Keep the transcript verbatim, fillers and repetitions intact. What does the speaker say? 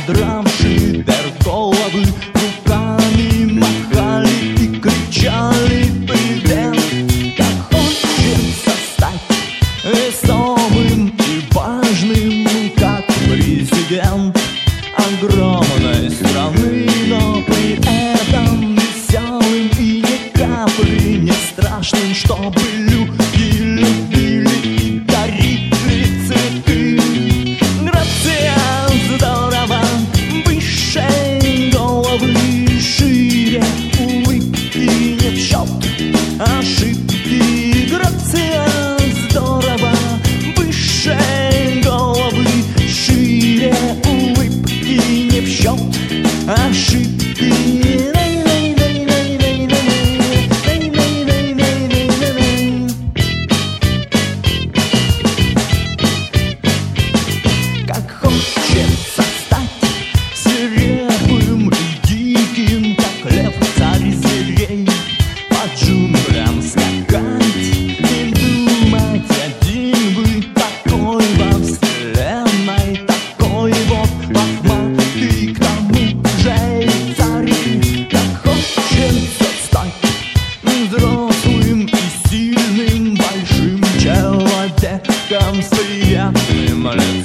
задравши вверх головы, руками махали и кричали «Привет!». Как хочется стать весомым и важным, как президент огромной страны, но при этом веселым и ни капли не страшным, чтобы люди любили и дарили цветы. Грация здорово, выше головы, шире улыбки не в счет ошибки. Грация здорово, выше головы, шире улыбки не в счет ошибки. Хочется стать свирепым и диким, как лев, царь зверей, по джунглям скакать и думать один бы такой во вселенной, такой вот лохматый, к тому же и царь. Как хочется стать взрослым и сильным, большим человеком с приятным лицом.